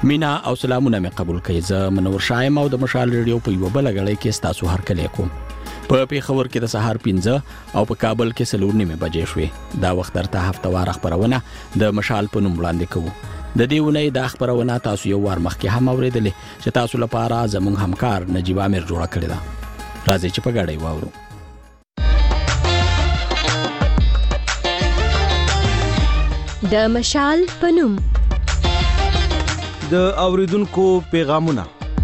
مینا او سلامونه مې قبول کړئ. زه منور شایم او د مشال ریډیو په یو بل غړې کې تاسو هر کله کوم. په پیښور کې د سهار 15 او په کابل کې 4:30 بجې شوې. دا وخت درته هفتوار خبرونه د مشال په نوم وړاندې کوو. د دې ونې د خبرونه تاسو یو وار مخکې هم اوریدلې چې تاسو لپاره زموږ همکار نجیب امیر جوړ کړی دا. راځي چې په غړې واورو. د مشال په نوم د اوریدونکو پیغامونه،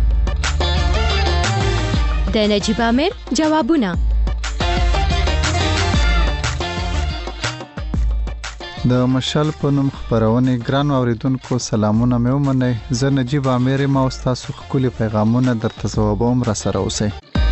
د نجیب امیر جوابونه، د مشال په نوم خبرونه. ګران اوریدونکو سلامونه مې ومنئ. زه نجیب امیر ما او تاسو خپل پیغامونه درته ځوابوم. را سره اوسئ.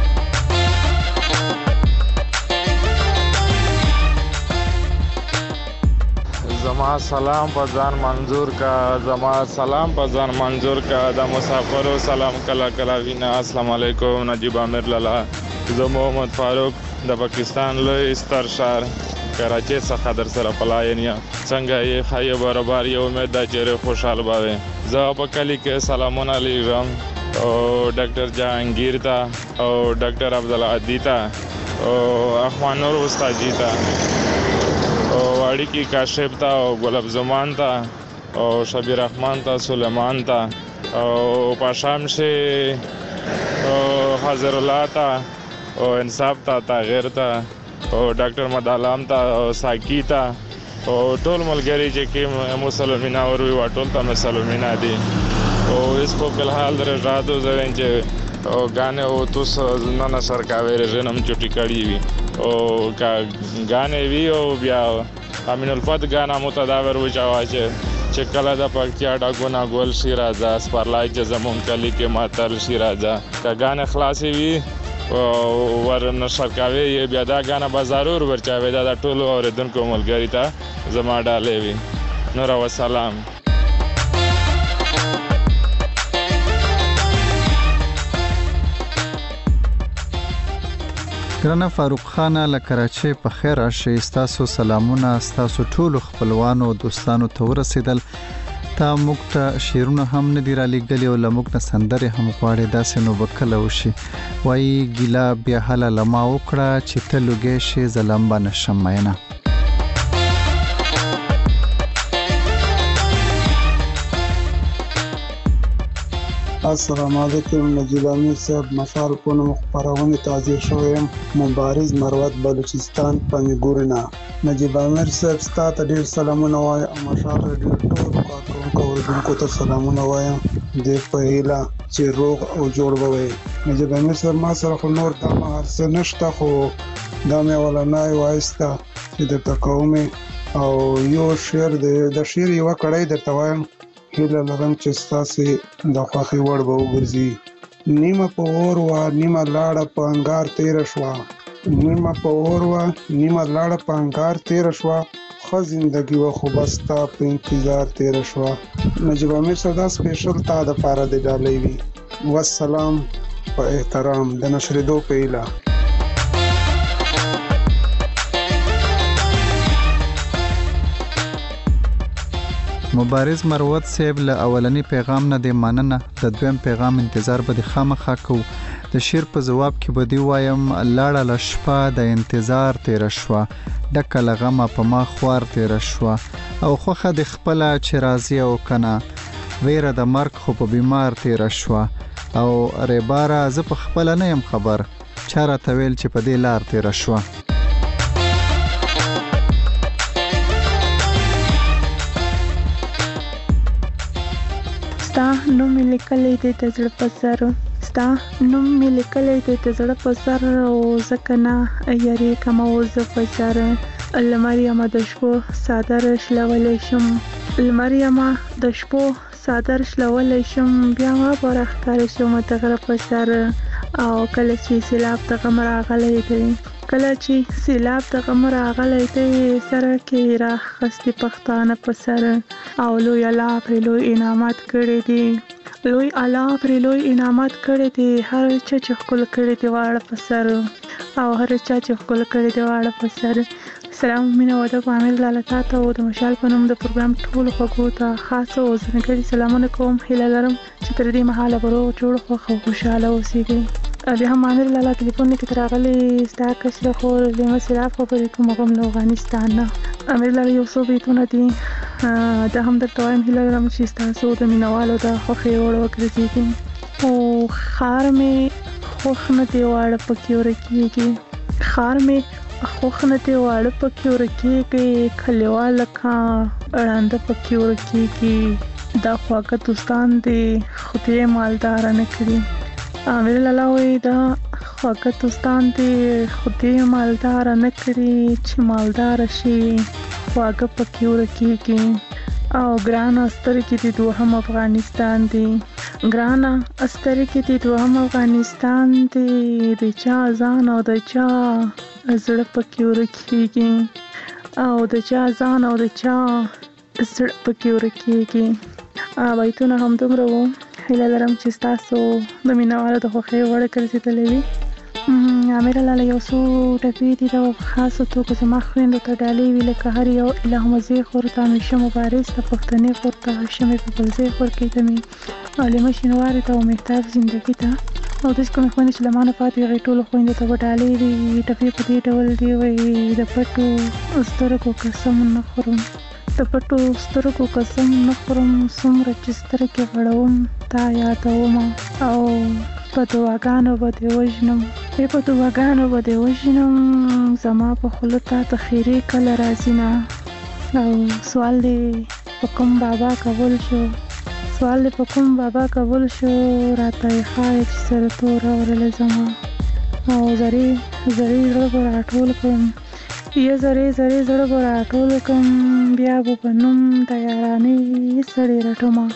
زما سلام په ځان منظور کا، زما سلام په ځان منظور کا، د مسافرو سلام کلا کلا وینا. السلام علیکم نجیب امیر لالا. زه محمد فاروق د پاکستان لوی ستر شهر کراچۍ څخه در سره پلاین یم. څنګه یې خایو برابر یو امید ده چې خوشحال باوي. زه په کلی کې سلامونه لیږم او ډاکټر جهانگیر ته او ډاکټر عبدالعدی ته او اخوان نور استاد جی ته او اړیکی کاشف ته او ګلاب زمان ته او شبیر رحمان ته سلیمان ته او پاشام شه او حضر الله ته او انصاف ته تغیر ته او ډاکټر مدالام ته او ساکی ته او ټول ملګری چې کې مسلمانان او وی ټول ته مسلمانان دي او اس په فلحال درجاتو زرین چې او غانه او تاسو نن سرکاوي رژیم چټی کړی وي او کا غانه وی او بیا امین الفت غانا متداور وچاواچه چې کله د پکتیا ډاګونه ګول شي راځه سپارلای چې زمون کلی کې ماتل شي راځه کا غانه خلاصي وي او ورن سرکاوي بیا دا غانا بازارور ورچاوي دا ټول اوریدونکو ملګری ته زما ډالې وي. نور و سلام. ګرانه فاروق خان له کراچۍ په خیر راشي. تاسو سلامونه تاسو ټول خپلوانو او دوستانو ته ورسېدل. تا موږ ته شیرونه هم نه دی را لېږلي او له موږ نه سندرې هم غواړې. داسې نو به کله وشي. وایي ګیله بیا هله له ما وکړه چې ته لوګی شې زه لمبه نشم مینه. السلام علیکم نجیب امیر صاحب. مشال په نوم خبرونه تازه شوم. مبارز مروت بلوچستان پنګورنا. نجیب امیر صاحب ستاسو ډیر سلامونه وایم. مشال ډیر ټول کاروونکو ته سلامونه وایم. د پهلا چې روغ او جوړ وي. نجیب امیر صاحب ما سره خو نور د هرڅ نشته خو دا مې ولنای وایسته چې د تکومه او یو شعر د شعر یو کړای درته وایم. هیله لرم چې ستاسو د خوښي وړ به وګرځي. نیمه په اور وا نیمه لاړه په انګار تیر شوا. نیمه په اور وا نیمه لاړه په انګار تیر شوا. خو زندگی و خو بستا په انتظار تیر شوا. نجیب امیر صدا سپیشل تا د پاره د ډالۍ وی. والسلام په احترام د نشر دو پیلا. مبارز مروت صاحب له اولنی پیغام نه د مننه. د دویم پیغام انتظار به د خامخا کو. د شیر په جواب کې به دی وایم لاړه لشپا د انتظار تیر شوا. ډکه لغمه په ما خوار تیر شوا. او خوخه د خپل چې راضی او کنه ویره د مرګ خو په بیمار تیر شوا. او ریباره ز په خپل نه يم خبر چاره تویل چې په دې لار تیر شوا. ستا نوم مې لیکلی دی د زړه په سر. ستا نوم مې لیکلی دی د زړه په سر او ځکه نه یریږم او زه په سر. لمر یمه د شپو څادر شلولی شم. لمر یمه د شپو څادر شلولی شم. بیا ما به راښکاره شم د غره په سر. او کله چې سیلاب د غم راغلی دی کله چې سیلاب د غم راغلی دی سره کې راخستې پښتانه په سر. او لوی الله پرې لوی انعامات کړي دي. لوی الله پرې لوی انعامات کړي دي. هر چا چې ښکل کړي دي واړه په سر. او هر چا چې ښکل کړي دي واړه په سر. سلام مینه واده په عامل لاله تاته او د مشال په نوم د پروګرام ټولو خوږو ته خاص او ځانګړي سلامونه کوم. هیله لرم چې تر دې مهاله به روغ جوړ خوښ او خوشحاله اوسېږئ. بیا هم عامل لاله ټلیفون کې راغلی ستا کشره خور لیمه سراف خبرې کوم هغه هم له افغانستان نه. عامل لاله یو څو بیتونه دي دا هم درته وایم. هیله لرم چې ستاسو د مینوالو د خوښې وړ وګرځېږي. او خار مې خوښ نه دی واړه پکې ورکېږي، خار مې خوښ نه دی واړه پکې ورکېږي، کلیوال لکه ړانده پکې ورکېږي، دا خواږه دوستان دی خدای مالداره نه کړي. عامل لاله وایي دا خواږه دوستان دی خدای مالداره نه کړي، چې مالداره شي خواږه پکې ورکېږي. او ګرانه سترګې دې دوهم افغانستان دی، ګرانه سترګې دې دوهم افغانستان دی، د چا ځان او د چا زړه پکې ورکېږي، او د چا ځان او د چا زړه پکې ورکېږي. بیتونه همدومره وو. هیله لرم چې ستاسو د مینوالو د خوښۍ وړ ګرځېدلی وي. عامله لاله یو څو ټپې دي د خاصو توګه زما خویندو ته ډالۍ وي، لکه هر یو الهمزی خور ته همیشه مبارز ته، پښتنې خور ته هاشمې په بلزی خور کې ته مې عالمه شینواري ته او مهتاب زندګي ته، او داسې کومې خویندې چې له ما نه پاتې وي هغې ټولو خویندو ته به ډالۍ وي. ټپې په دې ډول دي وایي د پټو سترګو قسم نه خورم، د پټو سترګو قسم نه خورم، څومره چې سترګې غړوم تا یادومه، او په دعاګانو به دې وژنم، په دعاګانو به دې وژنم، زما په خوله تا ته خیرې کله راځي نه. او سوال دې په کوم بابا قبول شو، سوال دې په کوم بابا قبول شو، راته یې ښایي چې سره توره ورله زما، او زرې زړه به راټول کړم، یا زرې زړه به راټول کړم، بیا به په نوم د یارانې سړې رټمه.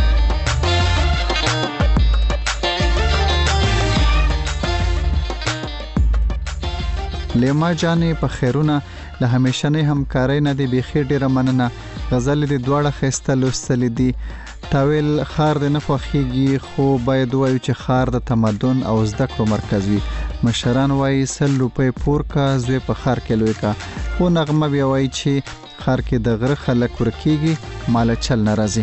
لیما جانې په خیرونه له همیشنۍ همکارۍ نه دې بیخي ډېره مننه. غزل دې دواړه ښایسته لوستلې دي. تاویل خار دې نه خوښېږي، خو باید ووایو چې خار د تمدن او زده کړو مرکز وي. مشران وایي 100 روپۍ پور کا زوی په خار کې لوی کا، خو نغمه بیا وایي چې خار کې د غره خلک ورکېږي ماله چل نه راځي.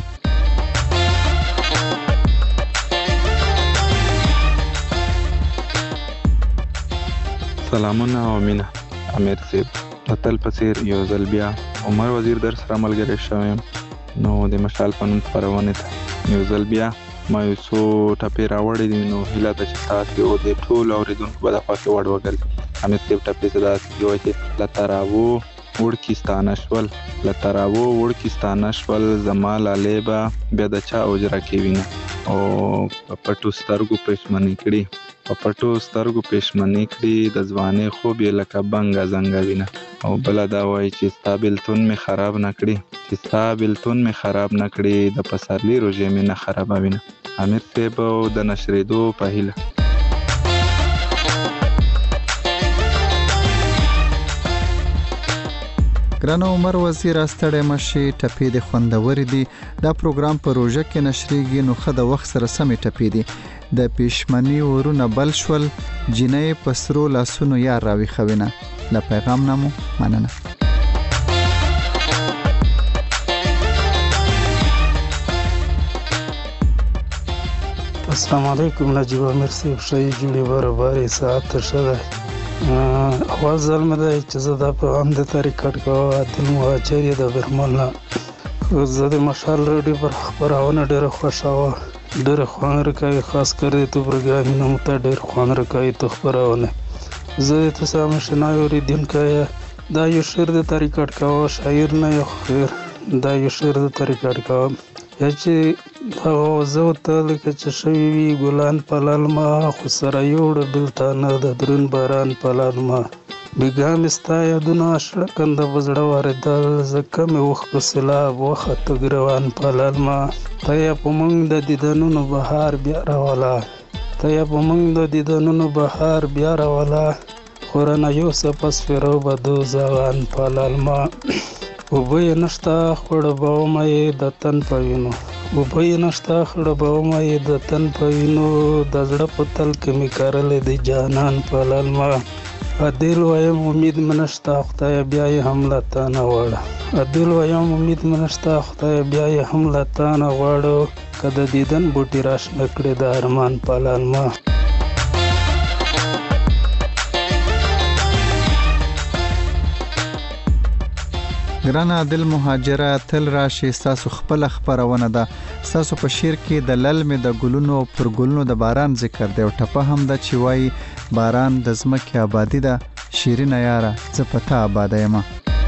سلامونه او مینه. امیر صاحب د تل په څیر یو ځل بیا عمر وزیر در سره ملګری شوم، نو د مشال په نوم خپرونې ته یو ځل بیا ما یو څو ټپې راوړې دي، نو هیله ده چې تاسو او د ټولو اورېدونکو به د خوښې وړ وګرځي. امیر صاحب ټپې څه داسې دي وایي چې له تراوو وړکي ستانه شول، له تراوو وړکي ستانه شول، زما لالې به بیا د چا اوجره کې وینه، او په پټو سترګو پښمنې کړي، په پټو سترګو پښمنې کړي، د ځوانۍ خوب یې لکه بنګه زنګه وینه. او بله دا وایي چې ستا بېلتون مې خراب نه کړي، چې ستا بېلتون مې خراب نه کړي، د پسرلي روژې مې نه خرابوینه. امیر صاحب د نشرېدو په هیله. ګرانه عمر وزیر ستړی مشي، ټپې د خوندورې دي. دا پروګرام په روژه کې نشریږي، نو ښه د وخت سره سمې ټپې دي. د پېشمني ورونه بل شول، جینۍ په سرو لاسونو یار راویښوینه. له پیغام نه مو مننه. السلام علیکم نجیب امیر صاحب، ښه جوړې برابرې ساعت ته ښه دی. اول ځل مې دی چې زه دا په هم د ریکارډ کوم. عادل مهاجر یې د برمل نه. زه د مشال راډیو پر خپرونه ډېره خوښوم، ډېره خوند راکوي، خاص کر د تو پروګرامونه مو ته ډېر خوند راکوي تو خپرونه. زه د تاسو آشنای اوریدونکی دا یو شعر د ریکارډ کوم، شاعر نه یو خیر، دا یو شعر د ریکارډ کوم یا چې هغه زه ته لکه چې شوي وي ګلان په للمه، خو سره یوړه بېلتانه د دروند باران په للمه. بېګا مې ستا یادونه شړکنده په زړه واردل، ځکه مې وخت په سیلاب وخته ګروان په للمه. ته یې په موږ د دیدنونو بهار بیا راوله، ته یې په موږ د دیدنونو بهار بیا راوله، خو رانه یوسه په سپېرو به دو زغان په للمه. اوبه یې نشته خړوبومه یې د تن په وینو، اوبه یې نشته خړوبومه یې د تن په وینو، د زړه په تل کې مې کرلې د جانان په للمه. عدل وایم امید منشتا خدای بیا یې هم له تا نه غواړه عدل وایم امید منشتا خدای بیا یې هم له تا نه غواړو که د دیدن بوټي راشنه کړې د ارمان پالان ما ګران عادل مهاجره تل راشي ستاسو خپل خبرونه ده ستاسو په شعر کې د للمې د ګلونو پر ګلونو د باران ذکر دی او ټپه هم ده چې وایي باران د ځمکې آبادي ده شیرینه یاره زه په تا آباده یم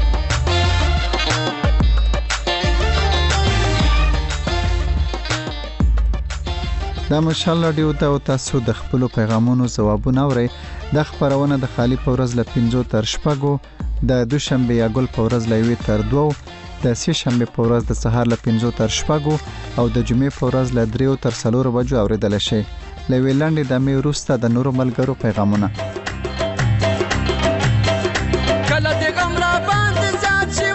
دا مشال رادیو ته او تاسو د خپل پیغامونو ځوابونه اورئ د خبرونه د خالی په ورځ له 5 تر 6 د دوشنبه یا ګل په ورځ له 1 تر 2 د سه شنبه په ورځ د سهار له 5 تر 6 او د جمعې په ورځ له 3 تر 4 بجو اوریدل شي له ویلاندې د مې وروسته د نورو ملګرو پیغامونه کله د غم را باندې زیات شي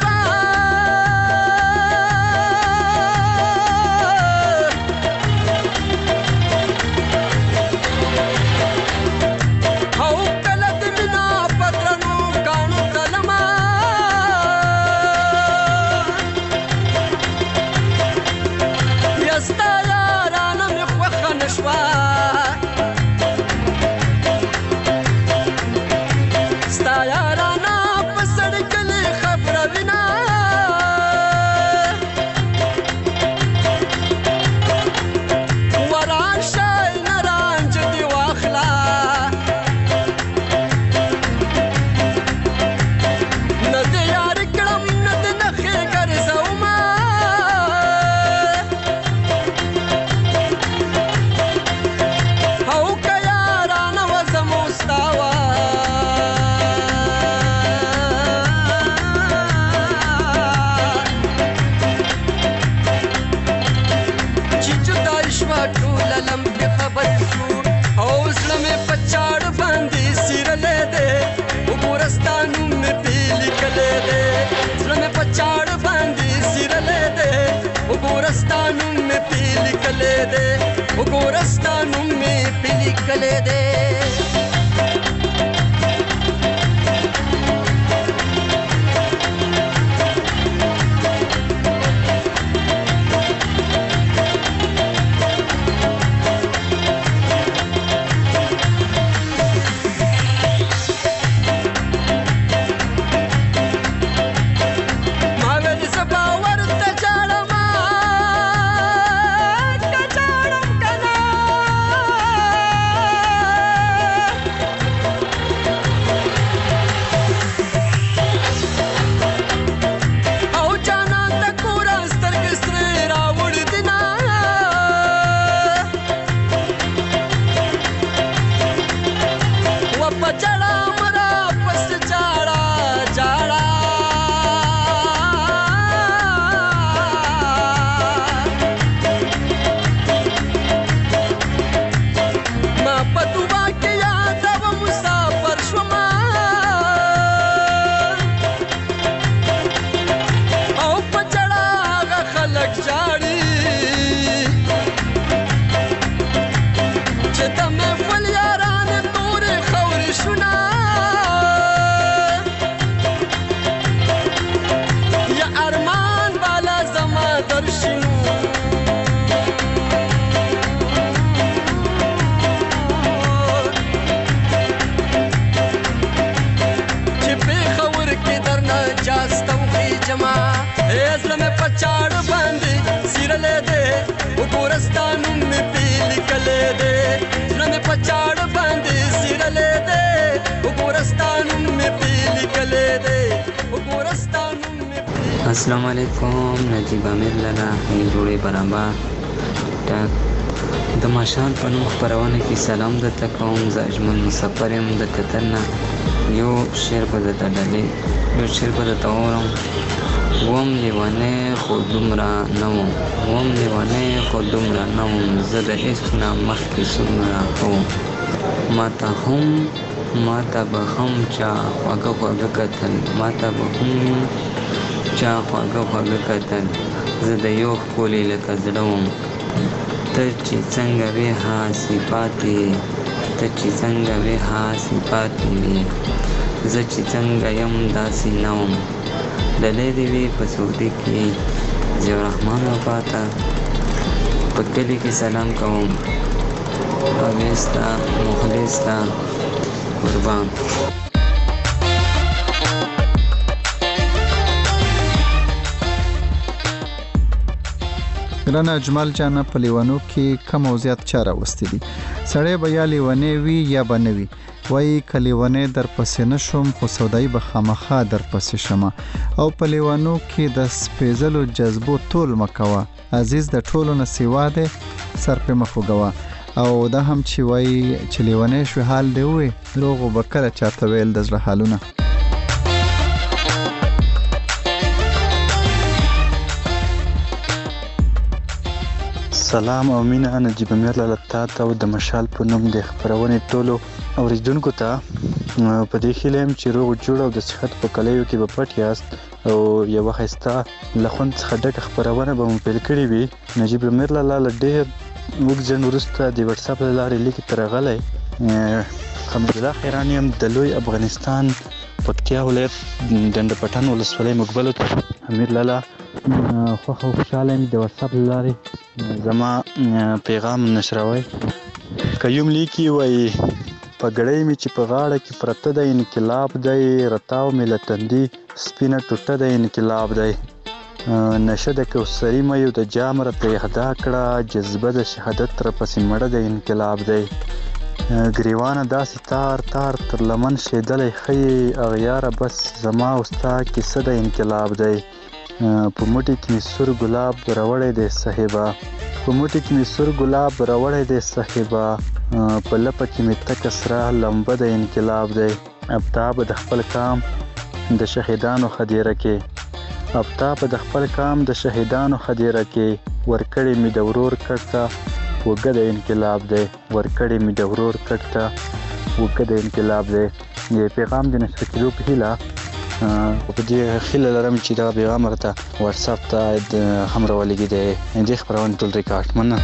ګورستانو مې پیلي کله دې السلام علیکم نجیب امیر لاله جوړې برابر د ماشال په نوم خپرونه کې سلام درته کوم زه اجمل مسافر یم د قطر نه یو شعر به درته ډالې یو شعر به درته واورم وم لیونی خو دومره نه وم وم لیونی خو دومره نه وم زه د عشق نه مخکې څومره ښه وم ماته به هم چا خواږه خواږه کتل ماته به هم چا خواږه کتل زه د یو ښکلي لکه زړه وم ته چې څنګه وې ها صفات ته چې څنګه وې هاسې پاتې وې، زه چې څنګه یم داسې نه وم. ډلۍ دې وې په سعودي کې ضیاء الرحمن وفاته، په کلي کې سلام کوم، اویس ته مخلص ته قربان. ګرانه اجمل جانه، په لیوانو کې کم او زیات چا راوستي دي؟ سړی به یا لیونی وي یا به نه وي. وایي که لیونی در پسې نه شم خو سودایي به خامخا در پسې شمه. او په لیوانو کې د سپېڅلو جذبو تول مه کوه، عزیز د ټولو نه سیوا دی سر پې مه خوږوه. او دا هم چې وایي چې لیونی شوې حال دی ووایي، دروغ به کله چاته ویل د زړه حالونه. سلام او مینه نجیب امیر لاله تاته او د مشال په نوم د خپرونې ټولو اوریدونکو ته په دې هیله یم چې روغ جوړ او د صحت په کلیو کې به پټ یاست او یوه ښایسته له خوند څخه ډکه خپرونه به مو پیل کړې وي. نجیب امیر لاله له ډېر اوږد ځنډ وروسته د وټساپ له لارې لیکې ته راغلی. حمدالله خیران یم د لوی افغانستان پکتیا ولایت ډنډ پټان ولسوالۍ مقبلو ته. امیر لاله خوښه او خوشحاله یم د وټساپ له لارې زما پیغام نشروي. قیوم لیکي وایي پګړۍ مې چې په غاړه کې پرته دی انقلاب دی، رتاو مې له تندي سپینه ټوټه دی انقلاب دی. نشه د کوثري مې د جام راته اهدا کړه، جذبه د شهادت راپسې مړه دی انقلاب دی. ګریوانه داسې تار تار تر لمن شیدلی ښیي، اغیاره بس زما او ستا کیسه د انقلاب دی. په موټي کې مې سور ګلاب راوړی دی صاحبه، په موټي کې مې سور ګلاب راوړی دی صاحبه، په لپه کې مې تکه سره لمبه د انقلاب دی. ابتاب د خپل کام د شهیدانو خدیره کې، ابتاب د خپل کام د شهیدانو خدیره کې، ورکړې مې د ورور کټ ته وګه د انقلاب دی، ورکړې مې د ورور کټ ته وګه د انقلاب دی. د پیغام د نشر کېدو په هیله په دې هیله لرم چې دا پیغام راته واتساپ ته هم راولېږي د دې خپرونې ټول ریکارډ. مننه.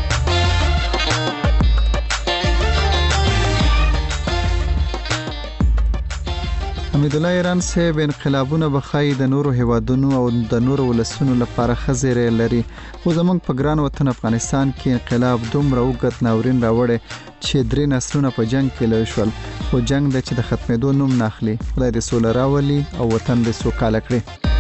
حمیدالله ایران صاحب، انقلابونه به ښایي د نورو هیوادونو او د نورو ولسونو لپاره ښه زیری لري، خو زموږ په ګران وطن افغانستان کې انقلاب دومره اوږد ناورین راوړی چې 3 نسلونه په جنگ کې لوی شول، خو جنگ دی چې د ختمېدو نوم نه اخلي. خدای دې سوله راولي او وطن دې سوکاله کړي.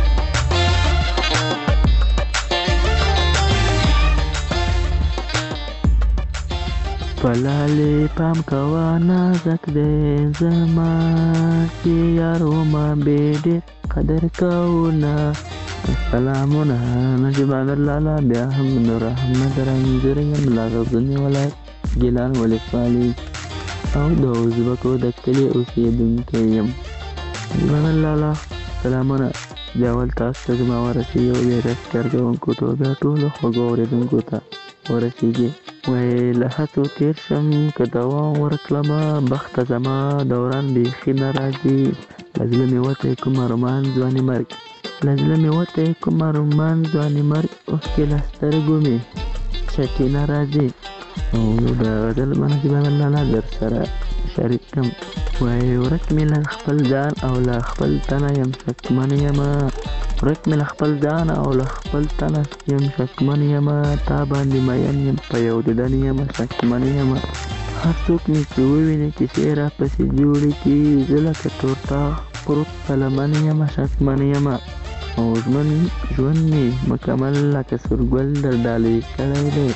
پلالې پام کوه نازک دی زما چې یارو ما بیډې قدر کوونه. سلامونه نجیب امیر لاله، بیا هم نور احمد رنځور یم له غزني ولایت ګیلان ولسوالۍ او د ازبکو د کلي اوسېدونکی یم. نجیب امیر لاله سلامونه بیا ول تاسو ته زما ورسېږي او بیا رسکر کوونکو ته بیا ټولو خوږو اورېدونکو ته ورسېږي. وایي له هڅو تېر شم که دوام ورکړمه، بخته زما دوران بیخي نه راځي. له زړه مې وتی کوم ارمان ځواني مرګ، له زړه مې وتی کوم ارمان ځواني مرګ، اوښکې له سترګو مې چټې نه راځي. او د غزل نجیب امیر لاله در سره شریک کړم. وایي ورک مې له خپل ځان او له خپل تنه یم شکمن یمه، ورک مې له خپل ځان او له خپل تنه یم شکمن یمه، تا باندې مین یم په یو دیدن یمه شکمن یمه. هر څوک مې چې وویني کیسې راپسې جوړې کړي، زه لکه تورتاغ پروت په لمن یمه شکمن یمه. او ژوند مې مکمل لکه سورګل در ډالۍ کړی دی،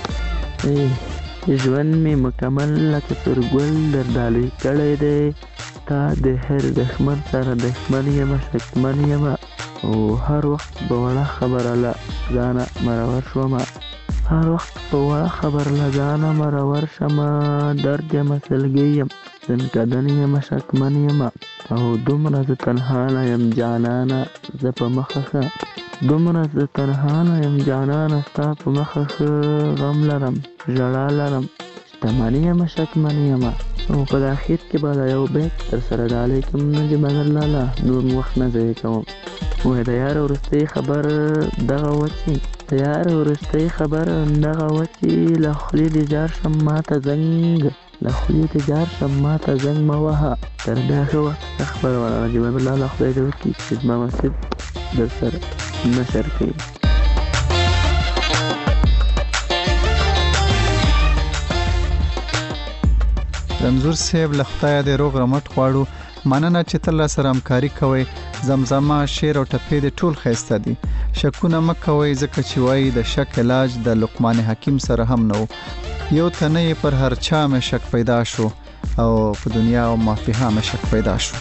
ژوند مې مکمل لکه سورګل در ډالۍ کړی دی، تا د هر دښمن سره دښمن یمه شکمن یمه. او هر وخت په وړه خبره له ځانه مرور شومه، هر وخت په وړه خبره له ځانه مرور شمه، درد یمه سلګۍ یم ځنکدن یمه شکمن یمه. او دومره زه تنها نه یم جانانه زه په مخه ښه، دومره زه تنها نه یم جانانه ستا په مخه ښه، غم لرم ژړا لرم شتمن یمه شکمن یمه. او په اخر کې به دا یو بیت در سره ډالۍ کوم نجیب امیر لاله، نور وخت نه ضایع کوم. وایي د یار وروستی خبر دغه و چې، د یار وروستی خبر دغه و چې له خولې دې ځار شم ماته زنګ له خولې ته جار شم ماته زنګ مه وهه تر بیا ښه وخت خپرونه نجیب امیر لالا خدای دې وکړي چې زما مسجد در سره نشر کوي. رمزور صاحب له خدایه دې روغ رمټ غواړو. مننه چې تل سره همکاري کوئ. زمزمه شعر او ټپې دې ټول ښایسته دي. شکونه مه کوئ ځکه چې وایي د شک علاج د لقمان حکیم سره هم نه و. یو تنه یې پر هر چا مې شک پیدا شو او په دنیا او مافیها مې شک پیدا شو.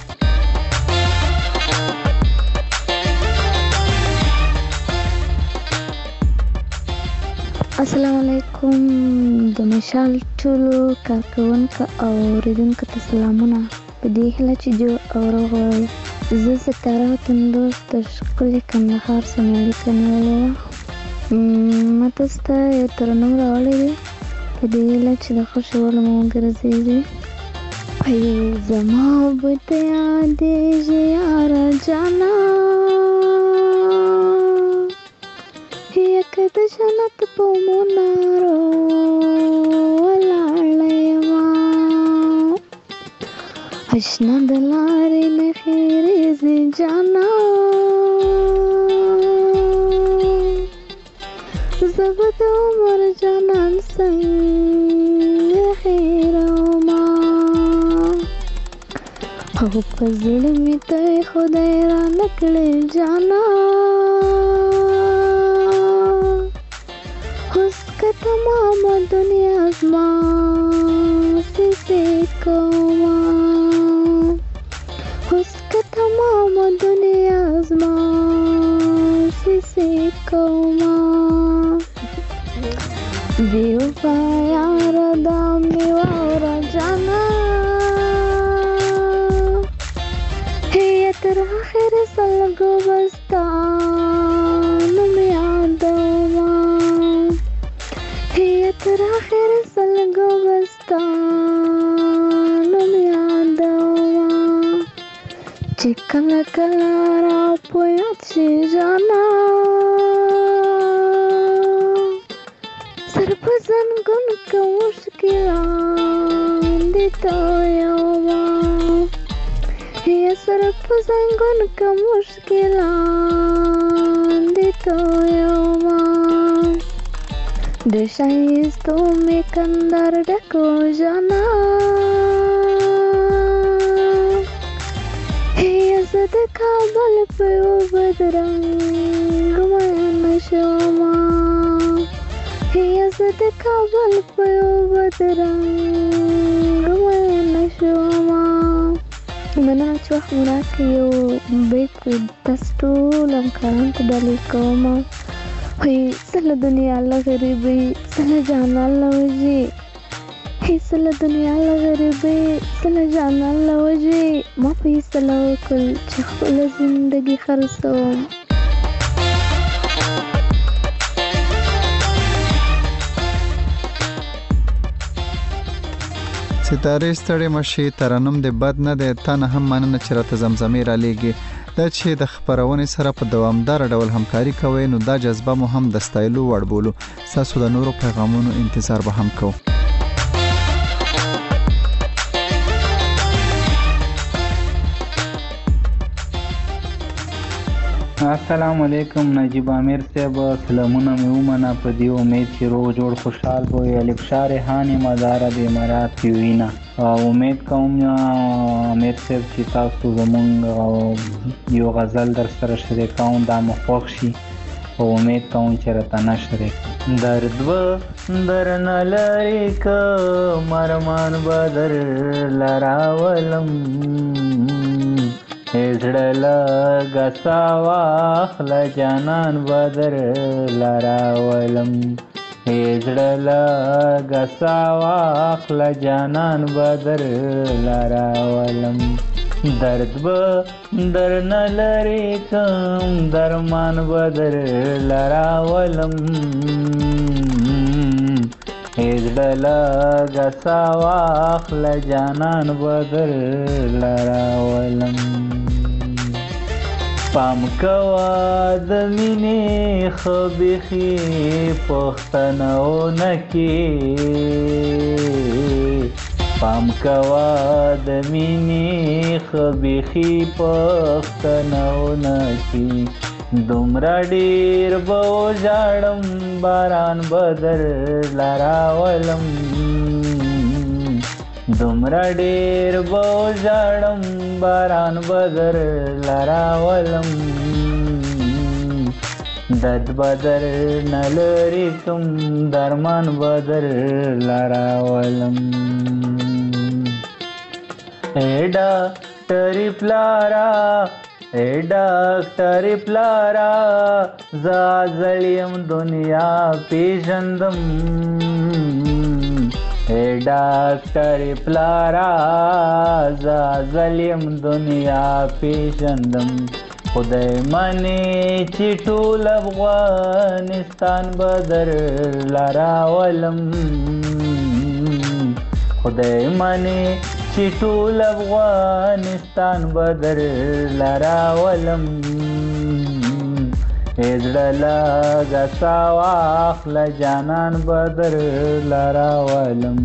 السلام علیکم د مشال ټولو کارکوونکو او اوریدونکو ته سلامونه. په دې هیله چې جو او روغ وئ. زه ستاره تندوس د ښکلي کندهار څخه اړیکه نیولې ده. ما تاسو ته یو ترنم راوړی دی په دې هیله چې د خوښې وړ مو وګرځېږي. زما به ته یادېږي یاره جانا که د جنت په منارو ولاړه یمه اشنا د لارې نښې ریزې جانا زه به د عمر جانان څنګه هېرومه او په زړه مې ته خدای رانه کړې جانا که تمام دنیا زما سیسې کومه اوس که تمام دنیا زما سیسې کومه بیوفا یاره دا مې واوره جانا هی تر آخره سلګو به ستا نوم یادومه تر آخر سلګو بستا نوم یادومه چې کله کله را په یاد شي جانا سر په زنګون که مشکلان دې تویومه یا سر په زنګون که مشکلان دې تویومه د ښایستو مې کندر ډکو جانا زه د کابل په یو بدرنګ میینه شومه زه د کابل په یو بدرنګ میینه شومه. مننه چې وخت مو راکړی. یو بیت تاسو ټول همکارانو ته ډالۍ کومه. سله دنیا له غریبۍ سله جانان له وجې سله دنیا له غریبۍ سله جانان له وجې ما فیصله وکړل چې خپله زندګي خرڅوم. ستارې ستړې مشي ترنم دې بد نه دی. تا نه هم مننه چې راته زمزمې را لیږي. دا چې د خپرونې سره په دوامدار ډول همکاري کوي نو دا جذبه مو هم د ستایلو وړ بولو. ستاسو د نورو پیغامونو انتظار به هم کوو. السلام علیکم نجیب امیر صاحب سلامونه مې ومنه. په دې امید چې روغ جوړ خوشحال به وي. الف شاه ریحانې مداره د امارات وینه. امید کوم امیر صاحب چې تاسو زمونږ یو غزل در سره شریکوم دا مو خوښ شي او امید کوم چې راته نشر کړي. درد به درنه لرې کړم ارمان به درله راولم زړه لږه سا واخله جانان به درله راولم زړه لږه سا واخله جانان به درله راولم درد به درنه لرې کړم درمان به درله راولم زړه لږه سا واخله جانان به درله راولم پام کوه د مینې ښه بیخي پوښتنه ونه کې پام کوا د مینې خبيخي پښتنونه کی دومره ډیر به ژړم باران بدر لراولم دومره ډیر به ژړم باران بدر لراولم دد بدر نلری کوم درمان بدر لراولم ایډا ټری پلارا زازلیم دنیا پیژندم ډاکټر پلارا زازلیم دنیا پیژندم خدای منی چې ټول افغانستان بدر لراولم خدای منی چې ټول افغانستان بدر لراولم ازړه غسا واخله جانان بدر لراولم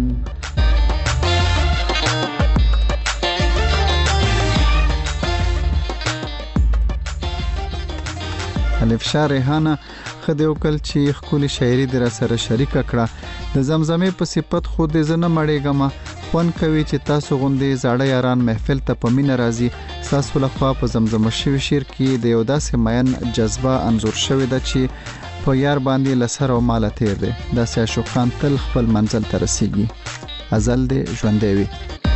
الفشار ریحانه خدای وکړ چې خپل شاعري در سره شریک کړه د زمزمې په صفت خو دې زنه مړېګم فون کوي چې تاسو غوندې زاړه یاران محفل ته په مینه راځي تاسو له خوا په زمزمه شوی شعر کې د یو داسې مین جذبه انځور شوی د چې په یار باندې لسر او مال تیر دی داسې عاشقان تل خپل منزل ته رسیږي ازل دې ژوندې وي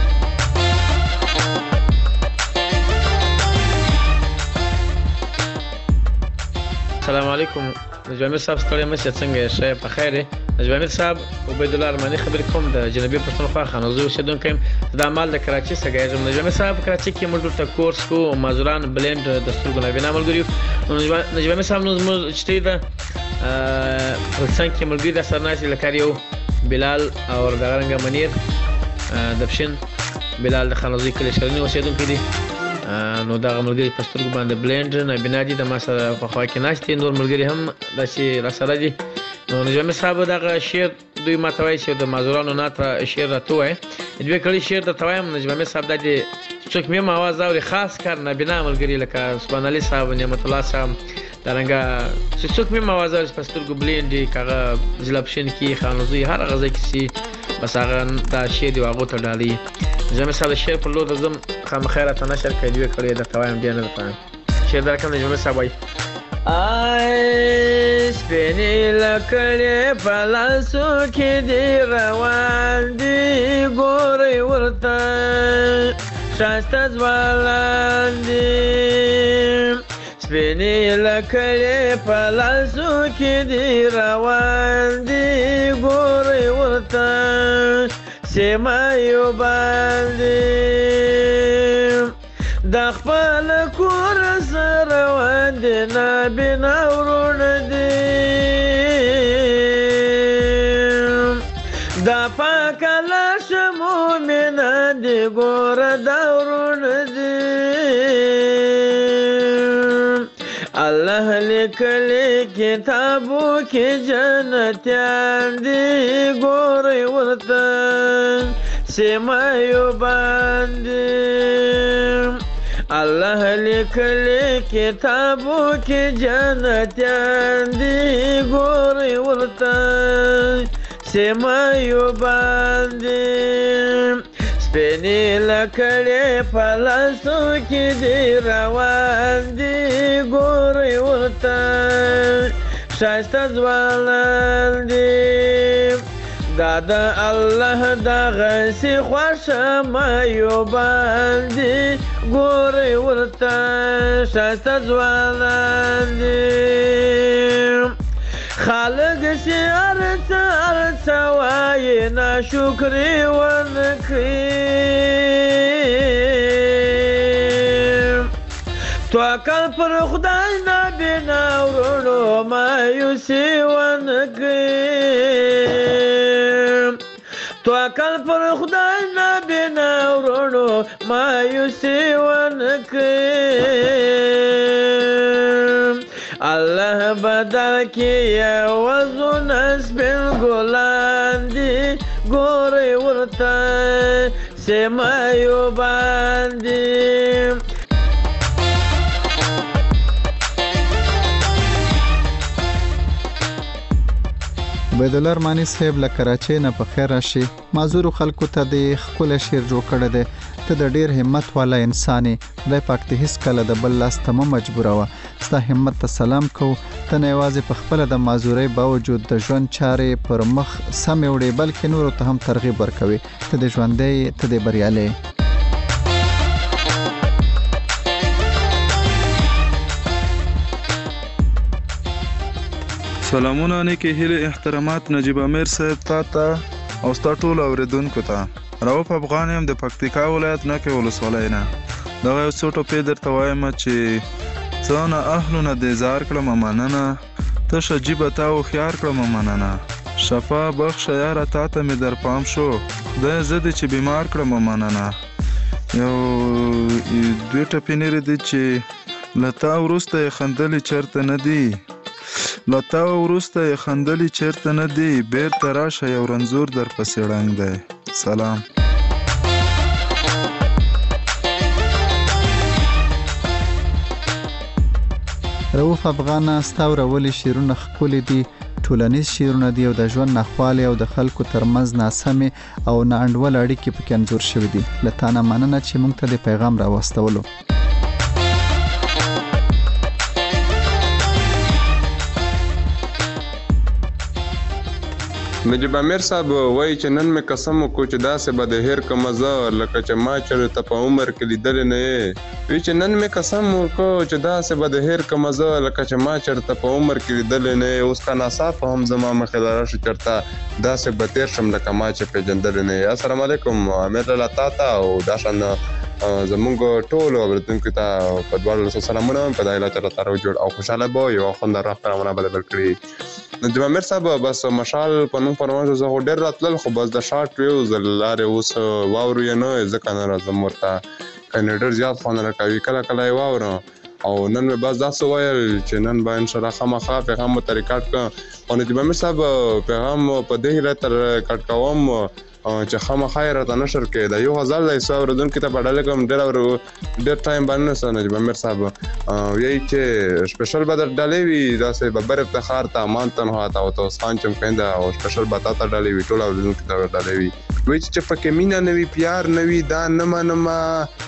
السلام علیکم نجامي صاحب ستړي مشه څنګه شې په خیر نجامي صاحب عبید الله ارمانی خبر کوم د جنوبي پښتونخوا خانوزو اوسیدونکو د اعمال د کراچي څخه یم نجامي صاحب کراچي کې موږ ته کورس کو مازوران بلند د سترګو نوینا ملګریو نجامي صاحب نو چې دا څنګه ملګری د سرناسي لکاریو بلال او دغرنګ منیر د پښین بلال د خانوزي کلی شرنی اوسیدونکو دي نو دا ملګری په سترګو باندې بلند نه بنادي د ما سره په خوا کې ناشته نور ملګری هم داسې را سره دي نو نجامي صاحب دا شعر دوی ماتوي چې د مازورانو ناته شعر راته وای دوی کړي شعر د توایم نجامي صاحب د څوک مې आवाज اوري خاص کار نه بنا ملګری لکه سبحان الله صاحب نعمت الله صاحب درنګا څوک مې आवाज اوري په سترګو بلند کاغه زلبشن کې خانوزي هر غزه کې بس هغه دا شعر دی واغو ته ډالي نجامي صاحب شعر په لور زم خامخیره ته نشر کړي کړي د توایم دی نه پام شعر درکم نجامي صاحب وای سپینې لکړې په لاسو کې دی روان دی ګورې ورته ښایسته ځوانان دي سپینې لکړې په لاسو کې دی روان دی ګورې ورته سیمه یو باندې د خپل کور سره وندې نابینا ورونه دي د پاکه لاشه مومنه دي ګوره دا ورونه دي الله لیکلی کتابو کې جنتیان دي ګورې ورته سیمه یو باندې الله لیکلی کتابو کې جنتیان دي ګورې ورته سیمه یو باندې سپینې لکړې په لاسو کې دی روان دي ګورې ورته ښایسته ځوانان دي دا د الله دغسې خوښه مایو باندې ګورې ورته ښایسته ځوانان دي خالق سي ارڅ وایي ناشکري ونکړي توکل پر خدای نه بنا ورونو مایوسي ونکړي توکل پر خدای نه بنا ورونو مایوسي ونکړي الله بدل کې یوازونه سپین ګلان دي ګورې ورته سیمایو باندې عبیدالله ارماني صاحب له کراچۍ نه په خیر راشي. معذورو خلکو ته د ښکلی شعر جوړ کړی دی. ته د ډیر همت والا انسان یې. خدای پاک دې هیڅکله د بل لاس ته مه مجبوروه. ستا همت ته سلام کوو. ته نه یوازې په خپله د معذورۍ باوجود د ژوند چارې پر مخ سمې وړې بلکې نورو ته هم ترغیب ورکوي. ته دې ژوندی یې، ته دې بریالی یې. سلامونه نیکې هیلې احترامات نجیب امیر صاحب تا او ستا ټولو اورېدونکو ته. رؤف افغان یم د پکتیکا ولایت نکې ولسوالۍ نه. دغه یو څو ټوپې درته وایم چې څه نه اهلو نه دې زار کړمه مننه، تشه جیبه تا هوښیار کړمه مننه، شفا بخشه یاره تا ته مې در پام شو، خدای زه دې چې بیمار کړمه مننه. یو دوې ټپې نورې دي چې له تا وروسته یې خندلې چېرته نه دي، له تا وروسته یې خندلې چېرته نه دي، بیرته راشه یو رنځور در پسې ړنګ دی. سلام. رؤف افغان ستا ورولي شعرونه ښکلي دي، ټولنیز شعرونه دي او د ژوند ناخوالې او د خلکو ترمنځ ناسمې او نا انډول اړیکې پکې انځور شوي دي. له تا نه مننه چې موږ ته د پیغام راواستولو. نجیب امیر صاحب وایي چې نن مې قسم وکړو چې داسې به د هیر کمه زه لکه چې ما چېرته په عمر کې لیدلې نه یې. وایي چې نن مې قسم وکړو چې داسې به د هیر کمه زه لکه چې ما چېرته په عمر کې لیدلې نه یې. اوس که ناڅاپه هم زما مخې ته راشي چېرته داسې به تېر شم لکه ما چې پېژندلې نه یې. السلام علیکم امیر لالا تا ته او دا شان زمونږ ټولو اورېدونکو ته په دواړو لاسو سلامونه وایم. په دا هیله چې الله تعالی جوړ او خوشحاله به یو خوندور خپرونه به بدل کړي. نجیب امیر صاحب بس مشال په نوم پروانه زه خو ډېر راتلل خو بس د شارټ ویوز له لارې اوس واورو یې نه ځکه نه راځم ورته کنې ډېر زیات خوند راکوي کله کله یې واورم او نن مې بس داسې ویل چې نن به انشاءالله خامخا پیغام ورته ریکارډ کړم او نجیب امیر صاحب پیغام په دې هیله ته ریکارډ کوم چې خامخا یې راته نشر کړي. دا یو غزل دی څو اورېدونکي ته په ډله کوم ډېر ټایم باندې نه څه نجیب امیر صاحب یایي چې سپیشل به در ډلې وي داسې ببر افتخار ته امان تنها ته او توس خان چمکنده او سپیشل به تا ته ډلې وي ټول اورېدونکي ته ډلې وي. وایي چې پکې مینه نه وي پیار نه وي دا نه منمه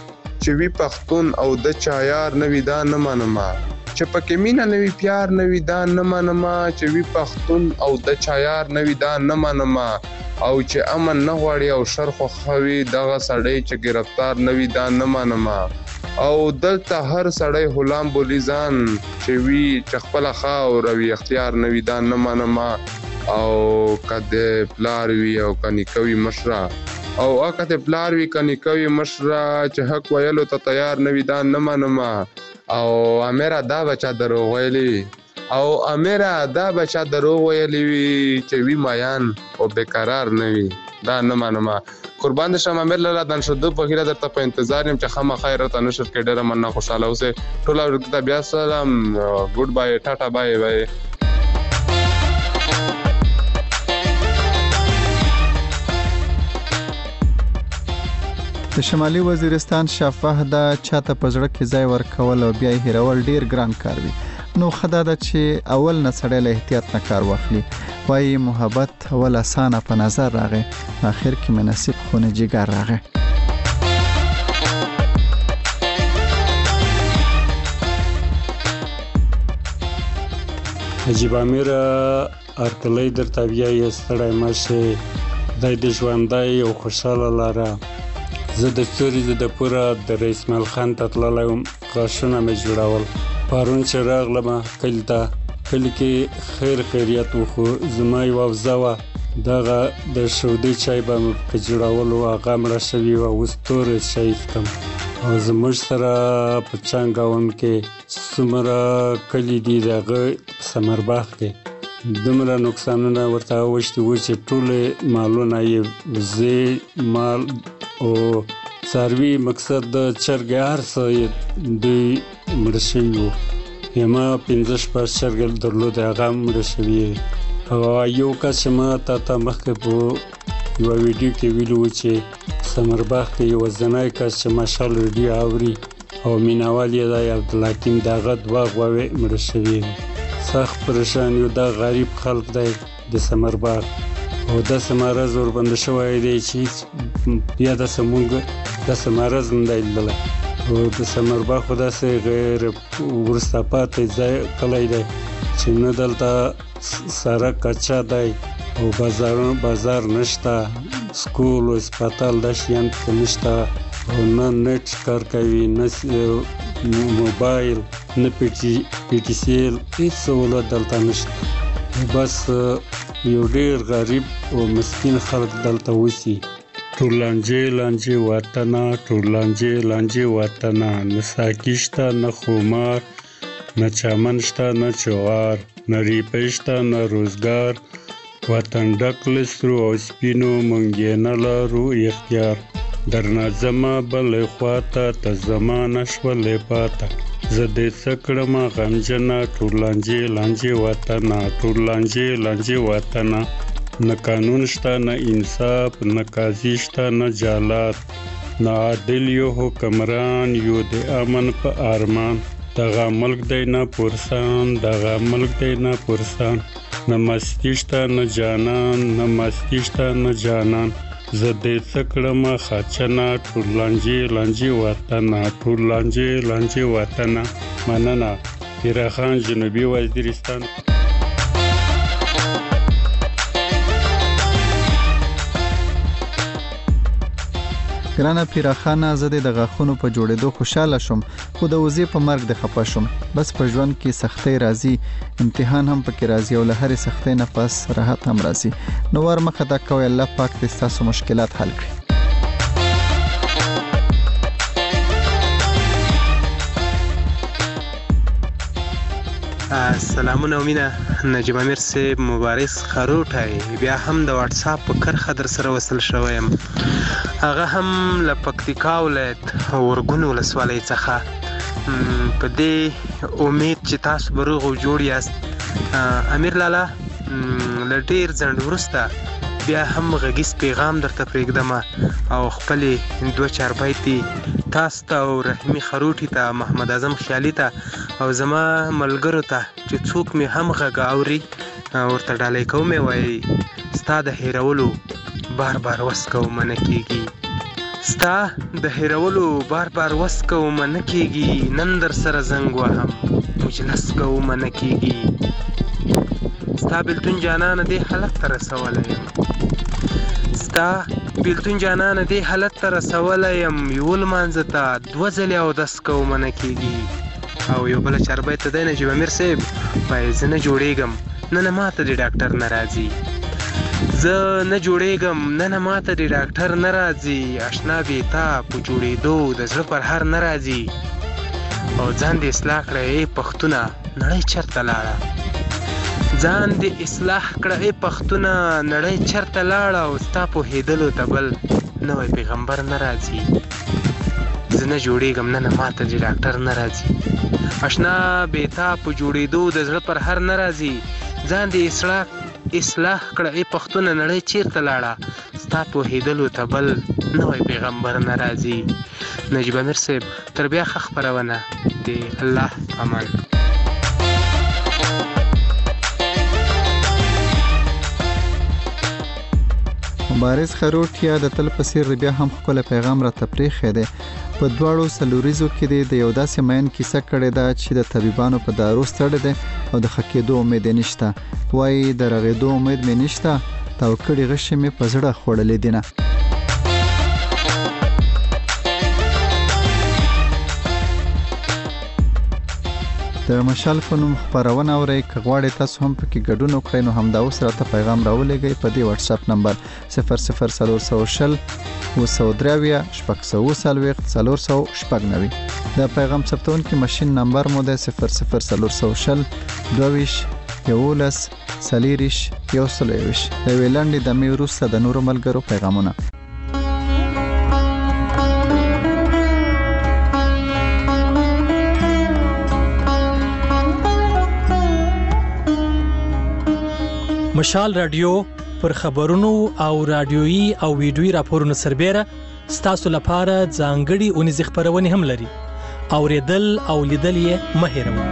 چې وي پښتون او د چا یار نه وي دا نه منمه چې پکې مینه نه وي پیار نه وي دا نه منمه چې وي پښتون او د چا یار نه وي دا نه منمه او چې امن نه غواړي او شر خوښوي دغه سړی چې ګرفتار نه وي دا نه منمه او دلته هر سړی غلام بولي ځان چې وي چې خپله خاوره وي اختیار نه وي دا نه منمه او که د پلار وي او که نیکه وي مشره او که د پلار وي که نیکه وي مشره چې حق ویلو ته تیار نه وي دا نه منمه او امیره دا بچا دروغ ویلي او امیره دا بچا دروغ ویلی وي چې وي مایان او بیقرار نه وي دا نه منمه. قربان دې شم امیر لالا دانشده په هیله درته په انتظار یم چې خامخا یې راته نشر کړې. ډېره مننه خوشحاله اوسئ ټول اورېدونکو ته بیا سلام ګوډ بای ټاټا بای بای. د شمالي وزیرستان شفاه دا چاته په زړه کې ځای ورکول او بیا یې هیرول ډیر ګران کار وي. نو خدا دا چې اول نه سړی له احتیاط نه کار واخلي. وایي محبت اول اسانه په نظر راغی اخر کې مې نصیب خونه جګر راغی. نجیب امیر ارتلی درته بیا یې ستړی مشې خدای دې ژوندی او خوشحاله لاره. زه د ستوري د پوره د رئیس مل خان ته تللی وم غاښونه مې جوړول. پرون چې راغلم کلي ته کلي کې خیر خیریت و خو زما یوه وزه وه دغه د شودې چای به مې پکې جوړولو هغه مړه شوې وه اوس تورې چای څښم او زموږ سره په چانګاون کې څومره کلي دي د هغه ثمرباغ کې دومره نقصانونه ورته اوښتي وو چې ټولې مالونه یې وزې مال او څاروي مقصد د چرګې هر څه دوی مړه شوي وو. ما 15 چرګې درلودې هغه هم مړه شوي او یو کس چې ما ته مخکې په یو ویډیو کې ویلو چې سمرباغ کې یو ځنای کس چې مشال ریډیو اوري او میناوال یې دی عبدالحکیم دغه دوه غواوې مړه شوي سخت پریشان یو دا غریب خلک دی د سمرباغ او داسې مرض ورباندې شوی دی چې بیا داسې موږ داسې مرض نه دی لیدلی او د سمرباغ خو داسې غیر وروسته پاتې ځای کلی دی چې نه دلته سړک کچا دی او بازار نشته سکول او هسپتال دا شیان پکې نشته او نه نت کار کوي نه موبایل نه پی ټي سی ایل هېڅ سهولت دلته نشته بس یو ډېر غریب او مسکین خلک دلته اوسي ټول لانجې وطنه ټول لانجې وطنه نه ساقي شته نه خمار نه چمن شته نه چغار نه ریپۍ شته نه روزګار وطن ډک له سرو او سپینو موږ یې نه لرو اختیار درنه ځمه بلې خواته ته زما نه شولې پاته زه دې څه کړمه غمجنه ټول لانجې وطنه ټول لانجې وطنه نه قانون شته نه انصاف نه قاضي شته نه جلاد نه عادل یو حکمران یو د امن په ارمان دغه ملک دی نه پرسان نه مستی شته نه جانان زه دې څه کړمه خاچنه ټول لانجې وطنه مننه پیرخان جنوبي وزیرستان ګرانه پیرخانه زه د غاښونو په جوړېدو خوشاله شوم خو د وزې په مرګ د خپه شوم بس په ژوند کې سختۍ راځي امتحان هم پکې راځي او له هرې سختۍ نه پس راحت هم راځي نو ور مخه دا کوئ الله پاک دې ستاسو مشکلات حل کړي سلامونه او مینه نجیب امیر صاحب مبارز خروټی بیا هم د واتس اپ په کرخه در سره وصل شوم هغه هم له پکتیکا ولایت ورګون ولسوالۍ څخه په دې امید چې تاسو به روغ او جوړ یاست امیر لالا له ډېر ځنډ وروسته بیا هم غږیز پیغام درته پرېږدم او خپلې 2-4 بیتې تاسو ته او رحیمي خروټي ته محمد اعظم خیالي ته او زما ملګرو ته چې څوک مې هم غږ اوري ورته ډالۍ کوم وایي ستا د هېرولو بار وس کومه نه کېږي ستا د هېرولو بار وس کومه نه کېږي نن در سره زنګ وهم مجلس کومه نه کېږي ستا بېلتون جانانه دې حالت ته رسولی یم یو لمانځه ته 2 ځلې اودس کومه نه کېږي او یو بله چاربیت ته دی نجیب امیر صاحب وایي زه نه جوړېږم نه ماته د ډاکټر نه راځي اشنا بې تا په جوړېدو د زړه پر هر نه راځي او ځان دې اصلاح کړه ای پښتونه نړۍ چېرته لاړه او ستا پوهېدلو ته بل نوی پیغمبر نه راځي زه نه جوړېږم نه ماته د ډاکټر نه راځي اشنا بې تا په جوړېدو د زړه پر هر نه راځي ځان دې اصلاح کړه ای پښتونه نړۍ چېرته لاړه ستا پوهېدلو ته بل نوی پیغمبر نه راځي نجیب امیر صاحب تر بیا ښه خپرونه د الله امان مبارز خروټیا د تل په څېر بیا هم خپل پیغام را تپریخې دی په دواړو سلوریزو کې د یو داسې مین کیسه کړې ده چې د طبيبانو په دارو ستړی دی او د خکېدو امید نشته وایي د رغېدو امید مې نشته تاو کړي غشې مې په زړه خوړلې دي نه د مشال په نوم خپرونه اورئ که غواړئ تاسو هم پکې ګډون وکړئ نو همدا اوس راته پیغام راولېږئ په دې واتس اپ نمبر 00420 د پیغام ثبتونکي ماشین نمبر مو ده 00420 22 11 سلیریش یو سلیریش د ویلاندې د مې وروسته د نورو ملګرو پیغامونه مشال رادیو پر خبرونو او رادیويي او ویډیويي راپورونو سربېره ستاسو لپاره ځانګړي اونیزې خپرونې هم لري. اوریدل او لیدل یې مه هېروئ.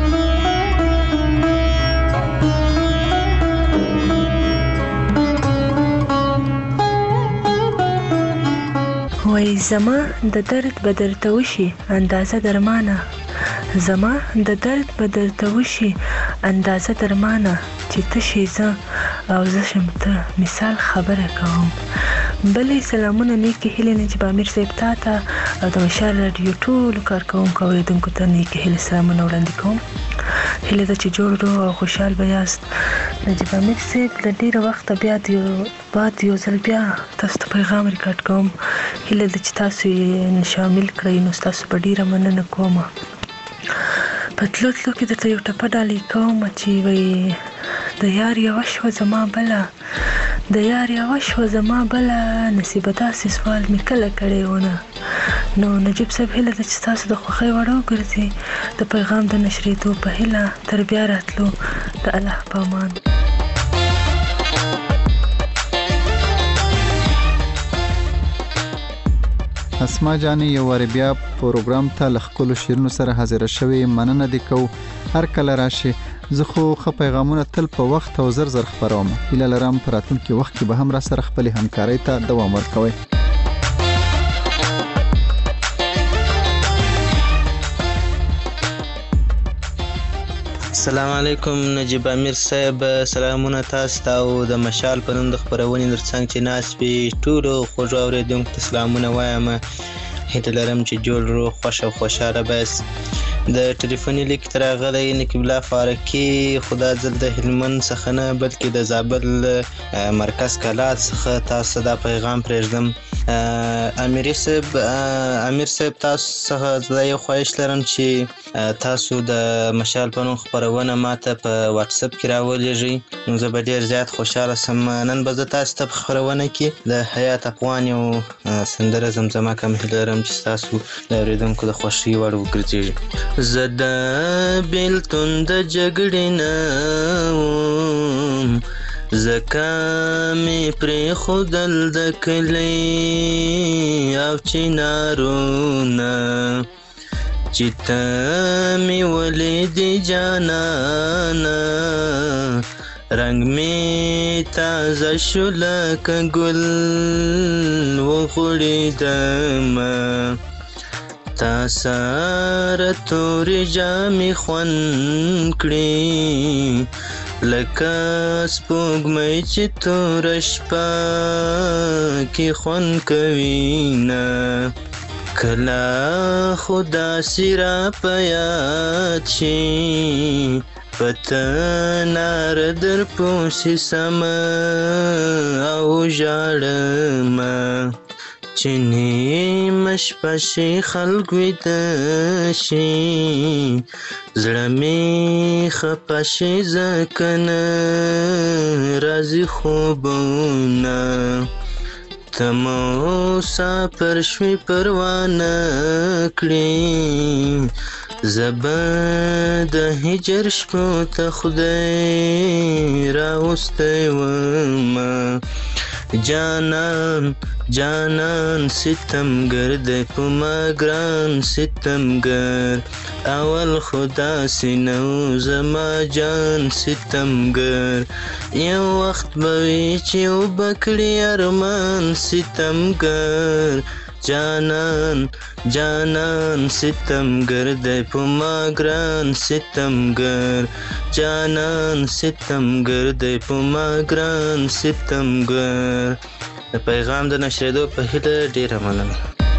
وای زما د درد به درته وشي اندازه درمانه، زما د درد به درته وشي اندازه درمانه، چې ته شې زه او زه شم ته، مثال خبره کوم. بلې سلامونه نیکې هیلې نجیب امیر صاحب تا ته او د مشال راډیو ټولو کارکوونکو اورېدونکو ته نیکې هیلې سلامونه وړاندې کوم. هیله ده چې جوړ روغ او خوشحال به یاست. نجیب امیر صاحب له ډېره وخته بیا یو ځل بیا تاسو ته پیغام ریکارډ کوم. هیله ده چې تاسو یې شامل کړئ، نو ستاسو به ډېره مننه کوم. په تلو کې درته یو ټپه ډالۍ کوم چې وایي د یار یوه شوه زما بله، د یار یوه شوه زما بله، نصیبه داسې سوال مې کله کړی ونه. نو نجیب صاحب هیله ده چې تاسو د خوښۍ وړ وګرځي. د پیغام د نشرېدو په هیله تر بیا راتلو، د الله په امان. اسما جانې یو وارې بیا پروګرام ته له ښکلو شعرونو سره حاضره شوې، مننه دې کوو. هر کله راشي، زه خو ښه پیغامونه تل په وخت او زر زر خپروم. هیله لرم په راتلونکي وخت کې به هم را سره خپلې همکارۍ ته دوام ورکوئ. السلام علیکم نجیب امیر صاحب، سلامونه تاسو ته او د مشال په نوم د خپرونې ترڅنګ چې ناست وي ټولو خوږو اورېدونکو ته سلامونه وایم. هیله لرم چې جوړ روغ خوښ او خوشحاله به یاست. د ټلیفوني لیک ته راغلی نقیب الله فاروقي، خو دا ځل د هلمند څخه نه بلکې د زابل مرکز کلات څخه تاسو دا پیغام پرېږدم. امیر صاحب تاسو څخه زه یو خواهش لرم چې تاسو د مشال په نوم خپرونه ماته په واتساپ کې راولېږئ، نو زه به ډېر زیات خوشحاله سم. نن به زه تاسو ته په خپرونه کې د حیات افغان یو سندره زمزمه کوم. هیله لرم چې تاسو د اورېدونکو د خوښۍ وړ وګرځېږي. زه د بېلتون د جګړې نه وم، ځکه مې پرېښودل د کلي او چنارونه، چې ته مې ولیدې جانانه، رنګ مې تازه شو لکه ګل وغوړېدمه، تا سره تورې جامې خوند کړې لکه سپوږمۍ چې توره شپه کې خوند کوینه. کله خو داسې را په یاد شي په تناره در پوسې سمه او ژاړمه، چې نیمه شپه شي خلک ویده شي، زړه مې خفه شي ځکه نه راځي خوبونه. ته مسافر شوې پروا نه کړې، زه به د هجر شپو ته خدای راوستی ومه. جانان جانان ستمګر دی په ما ګران ستمګر، اول خدا سينو زما جان ستمګر، یو وخت به وي چې وبکړي ارمان ستمګر. جانان جانان ستمګر دی په ما ګران ستمګر، جانان ستمګر دی په ما ګران ستمګر. د پیغام د نشریدو په هیله ډیره مننه.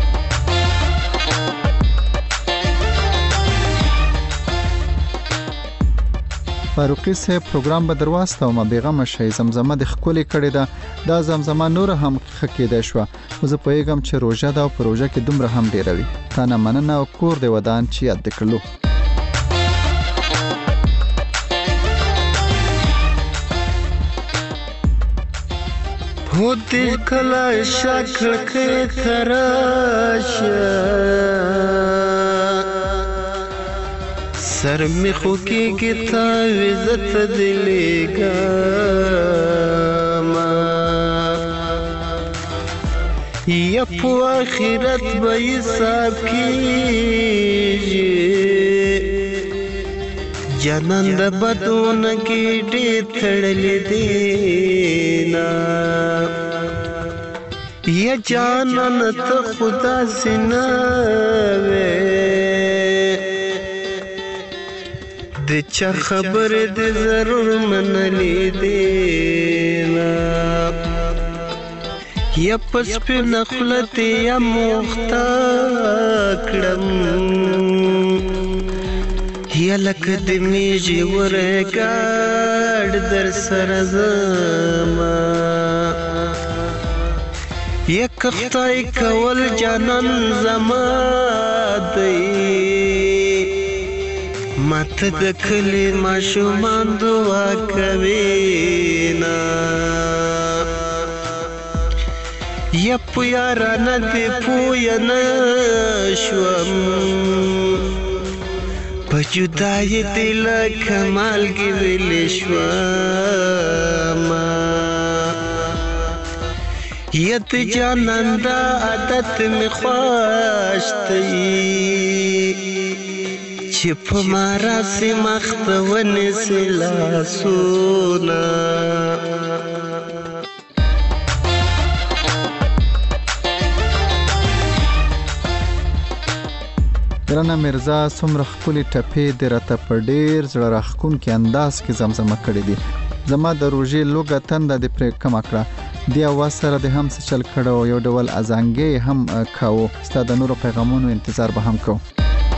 فاروقي صاحب پروګرام به درواستو ما بیغمه شي، زمزمه د خولي کړي دا زمزمه نور هم خکېده شو. زه پوهیږم چې روژه دا پروژه کې دومره هم ډیروي. تا نه مننه او کور دی ودان چې یاد کړلو. होते कला शक्ल के तराश सर में खुकी की ताविज़त दिलेगा یا په آخرت به حساب کیږي جانان د بدونه کې ډېر تړلې دینا یا جانان ته خدا سينه وې د چا خبر دې ضرور منلې دینا یا پس په نخلت یا مختا کړم یا لکه د میږي ورګاډ در سره زما یا کختی کول جانان زما دی ماته د کلي ماشومان دعا کوینا یا په یارانه دې پویه نه شوم په جدایي دې لکه مالګې ویلې شومه یا د جانان دا عادت مې خوښ دی چې په ما راسې مخ ته ونیسې لاسونه ګرانه میرزا څومره ښکلې ټپې دې راته په ډېر زړه راښکونکي انداز کې زمزمه کړې دي زما د روژې لوږه تنده دې پرې کمه کړه دې اواز سره دې هم څه چل کړه او یو ډول ازانګې هم کاوه ستا د نورو پیغامونو انتظار به هم کوو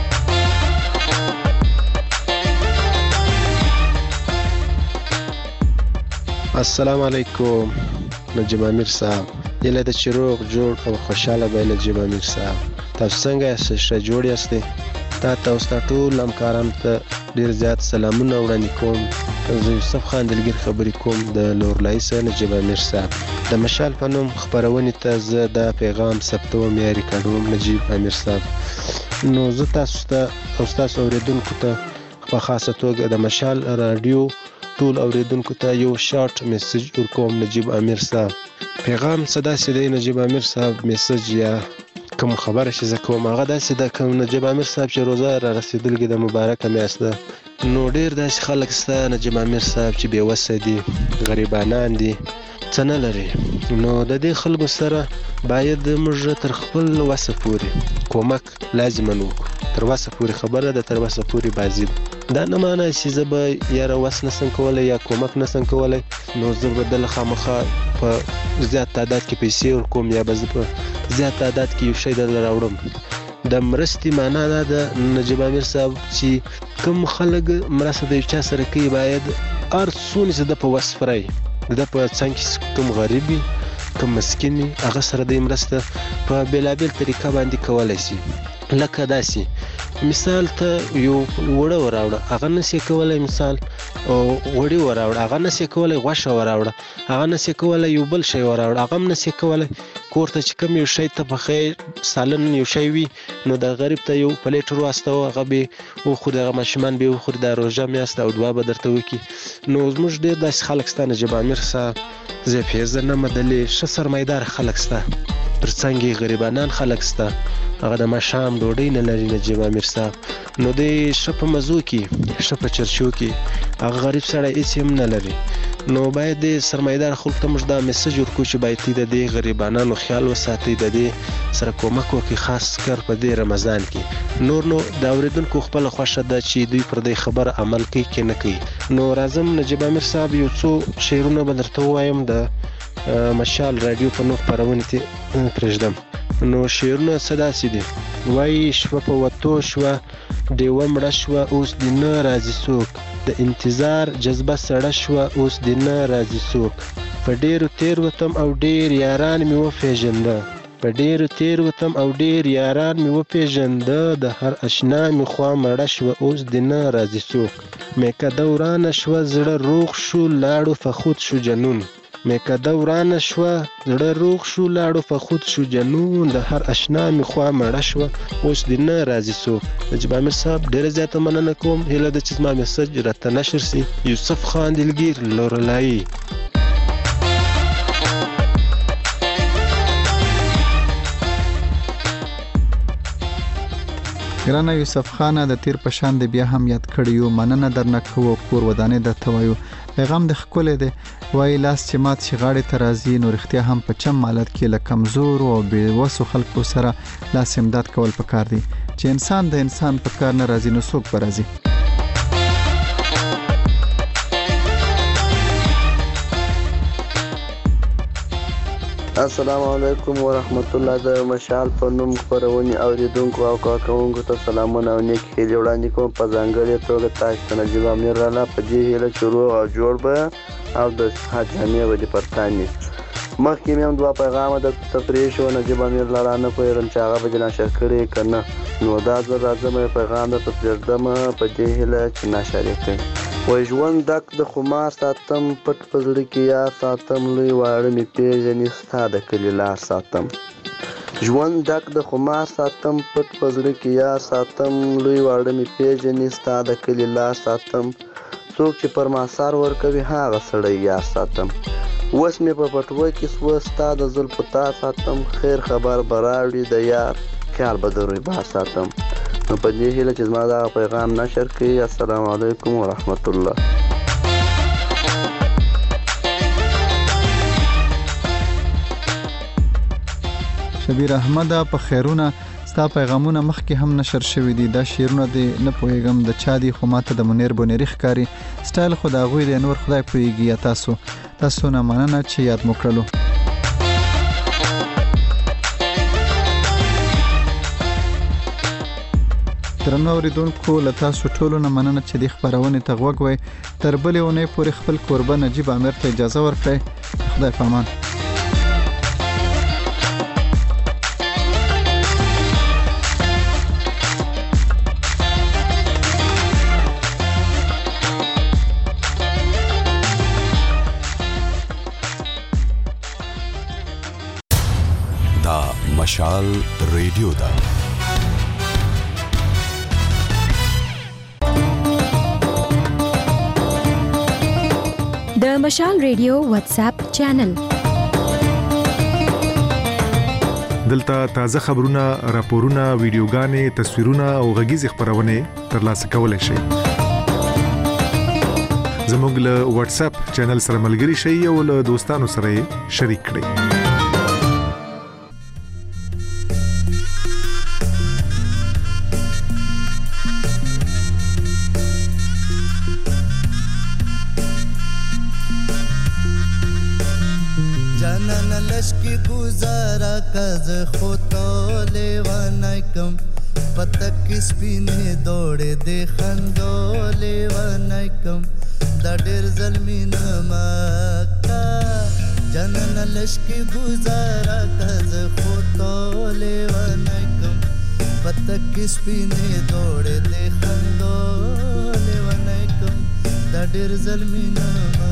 السلام علیکم نجیب امیر صاحب یله د چروغ جوړ او خوشاله به نجیب امیر صاحب تاسو څنګه یاست ښه جوړ یاستئ تا او ستا ټول همکارانو ته ډېر زیات سلامونه وړاندې کوم زه یوسف خان دلګیر خبرې کوم د لورلایي څخه نجیب امیر صاحب د مشال په نوم خپرونې ته زه دا پیغام ثبتوم یا ریکارډوم نجیب امیر صاحب نو زه تاسو ته او ستاسو اورېدونکو ته په خاصه توګه د مشال راډیو ټول اوریدونکو ته یو شارټ میسج ورکوم نجیب امیر صاحب پیغام څه داسې دی نجیب امیر صاحب میسج یا کوم خبره چې زه کوم هغه داسې ده کوم نجیب امیر صاحب چې روزه را رسېدلې د مبارکه میاشت ده نو ډېر داسې خلک شته نجیب امیر صاحب چې بېوسه دي غریبانان دي څه نه لري نو د دې خلکو سره باید موږ تر خپل وسه پورې کومک لازما وکړو تر وسه پورې خبره ده تر وسه پورې بازي ده دا نه معنی چې زه به یاره وس نسم کولی یا کومک نسم کولی نو زه به دله خامخا په زیات تعداد کې پیسې ورکوم یا به زه په زیات تعداد کې یو شی درله راوړم د مرستې معنا دا ده نجیب امیر صاحب چې کوم خلک مرسته د یو چا سره کوي باید هر څونه چې د په وس فرای د په څنګ کې کوم غریب وي کوم مسکین وي هغه سره د مرسته په بېلابېل طریقه باندې کولی شي لکه داسې مثال ته یو وړه وراوړه هغه نسې کولی مثال وړي وراوړه هغه نسې کولی غوښه وراوړه هغه نسې کولی یو بل شی وراوړه هغه هم نسې کولی کور ته چې کوم یو شی ته پخې سالن یو شی وي نو د غریب ته یو پلیټ ور واستوه هغه به وخوري هغه ماشومان به وخوري دا روژه میاشت او دعا به درته وکړي نو زموږ ډېر داسې خلک شته نجیب امیر صاحب زه یې پېژنم دلې ښه سرمایدار خلک شته تر څنګ یې غریبانان خلک شته هغه د ماښام ډوډۍ نه لري نجیب امیر صاحب نو دی ښه په مزو کې ښه په چرچو کې هغه غریب سړی هېڅ هم نه لري نو باید د سرمایدار خلکو ته موږ دا میسج ورکړو چې باید د دې غریبانانو خیال وساتئ د دې سره کومک وکړي خاص کر په دې رمضان کې نور نو د اورېدونکو خپله خوښه ده چې دوی پر دې خبره عمل کوي که نه کوي نو راځم نجیب امیر صاحب یو څو شعرونه به درته ووایم د مشال راډیو په نوم خپرونې ته پرېږدم نو شعرونه څه داسې دي وایي شوه په وتو شوه ډیوه مړه شوه اوس دې نه راځي څوک د انتظار جذبه سړه شوه اوس دې نه راځي څوک په ډېرو تېروتم او ډېر یاران مې وپېژنده په ډېرو تېروتم او ډېر یاران مې وپېژنده د هر اشنا مې خوا مړه شوه اوس دې نه راځي څوک میکده ورانه شوه زړه روغ شو لاړو فخود شو جنون میکده ورانه شوه زړه روغ شو لاړو فخود شو جنون د هر اشنا مې خوا مړه شوه اوس دې نه راځي څوک نجیب امیر صاحب ډېره زیاته مننه کوم هیله ده چې زما میسج راته نشر سي یوسف خان دلګیر لورلایي ګرانه یوسف خانه د تیر په شان د بیا هم یاد کړیو مننه درنه کوو کور ودانې درته وایو پیغام د ښکلی دی وایي لاس چې مات شي غاړې ته راځي نو رښتیا هم په چم حالت کې له کمزورو او بېوسو خلکو سره لاس امداد کول پکار دي چې انسان د انسان په کار نه راځي نو څوک به راځي السلام علیکم ورحمت الله د مشال په نوم خپرونې اوریدونکو او کارکوونکو ته سلامونه او نیک هیلې وړاندې کوم په ځانګړې توګه تاسو ته نجیب امیر راله په دې هیله چې روغ او جوړ به او د صحت جامې به دې پر تان وي مخکې مې هم دوه پیغامه درته تفریح شو نجیب امیر لاله نه پوهېږم چې هغه به دې ناشر کړی که نه نو دا ځل راځم پیغام درته پرېږدم په دې هیله چې ناشر یې کړي وای ژوند ډک د خمار ساتم پټ په زړه کې یار ساتم لوی واړه مې پېژني ستا د کلي لار ساتم ژوند ډک د خمار ساتم پټ په زړه کې یار ساتم لوی واړه مې پېژني ستا د کلي لار ساتم څوک چې پر ما سر ورکوي هغه سړی یار ساتم اوس مې په پټوه کې سوه ستا د زلفو تار ساتم خیر خبر به راوړي د یار خیال به د رویبار ساتم نو په دې هیله چې زما دغه پیغام نشر کړي السلام علیکم ورحمت الله شبیر احمد په خیرونه ستا پیغامونه مخکې هم نشر شوي دي دا شعرونه دې نه پوهېږم د چا دي خو ماته د منیر بونیری ښکاري سټایل خو د هغوی دی نور خدای پوهېږي یا تاسو نه مننه چې یاد مو کړلو درنو اوریدونکو له تاسو ټولو نه مننه چې دې خپرونې ته غوږ وئ تر بلې اونۍ پورې خپل کوربه نجیب امیر ته اجازه ورکړئ خدای په امان دا مشال ریډیو دا د مشال ریډیو واتس اپ چینل دلته تازه خبرونه راپورونه ویډیوګانې تصویرونه او غږیز خبرونه ترلاسه کولای شئ زموږ له واتس اپ چینل سره ملګري شئ او له دوستانو سره شریک کړئ لشکی گزارا کز خودتو لیوانای کم پتک سپینه دوڑے دے خندو لیوانای کم دا ډیر ظلمی نمکا جنن لشکی گزارا کز خودتو لیوانای کم پتک سپینه دوڑے دے خندو لیوانای کم دا ډیر ظلمی نمکا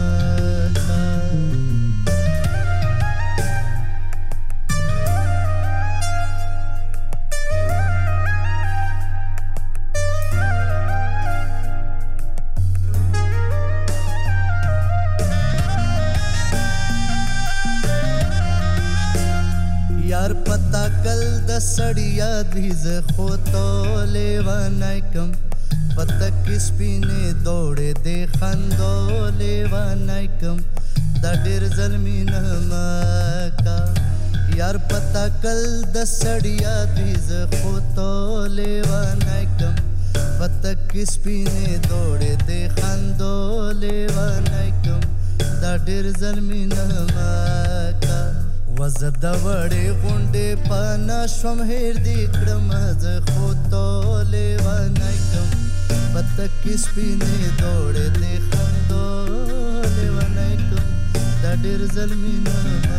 یار پتا کل د سړیا دیز خو تو لیوانای کم پتا کس پینه دوړې د خندو لیوانای کم دا ډیر ظلمی نمکا یار پتا کل د سړیا دیز خو تو لیوانای کم پتا کس پینه دوړې د خندو لیوانای کم دا ډیر ظلمی نمکا وزد وړې غونډې پانا شوم هیر دی کړم ز خو تو لیوانای کم پتک سپینې دوړې دې خندو لیوانای کم دا ډېر ظلمي نمکا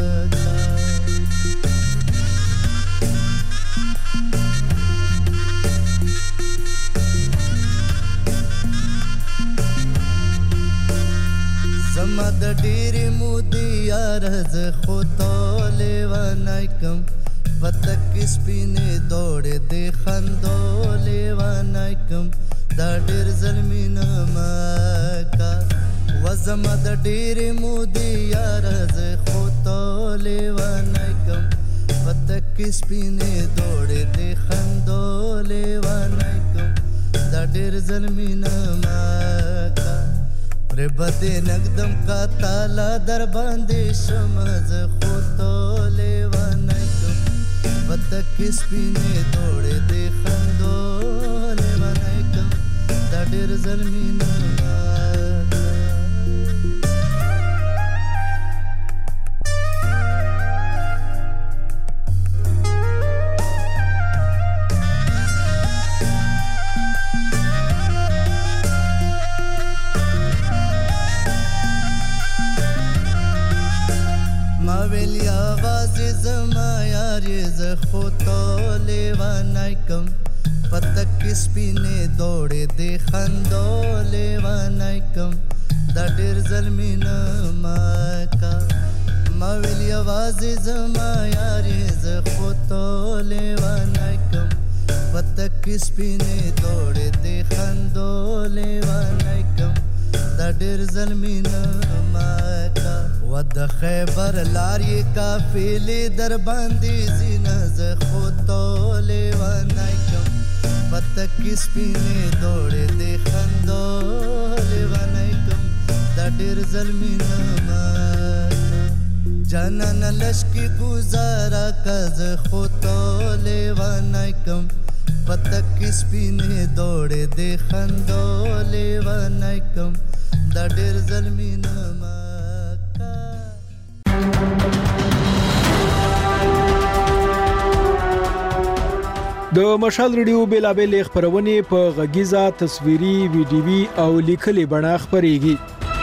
زما د ډېرې مودې یار زه خو تو لیوانای کم پتک سپینې دوړې دې خندو لیوانای کم دا ډېر ظلمي نمکا و زما د ډېرې مودې یار زه خو تو لیوانای کم پتک سپینې دوړې دې خندو لیوانی کم دا ډېر ظلمینه ماکا پرې بدې نګدم کا تالا در باندې شمز خو تو لیوانی کم پتک سپینې دوړې دې خندو لیوانی کم دا ډېر ظلمینه ویلی آواز زما یاری ز خو تو لیوانی کم پتک سپینې دوړې دې خندو لیوانی کم دا ډېر ظلمینه ماکا ما ویلی آواز زما یاری ز خو تو لیوانی کم پتک سپینې دوړې دې خندو لیوانی کم دا ډېر ظلمینه ماکا و د خیبر لارې کافلې در باندې زینه زه خو تو لیوانی کم پتک سپینې دوړې دې خندو لیوانی کم دا ډېر ظلمینه ماکا جانان لشکي گزارا که زه خو تو لیوانی کم پتک سپینې دوړې دې خندو لیوانی کم دا ډېر ظلمینه ماکا د مشال ریډیو بیلابېل خبرونه په غږیزه تصویري ویډیوي او لیکلي بڼه خبريږي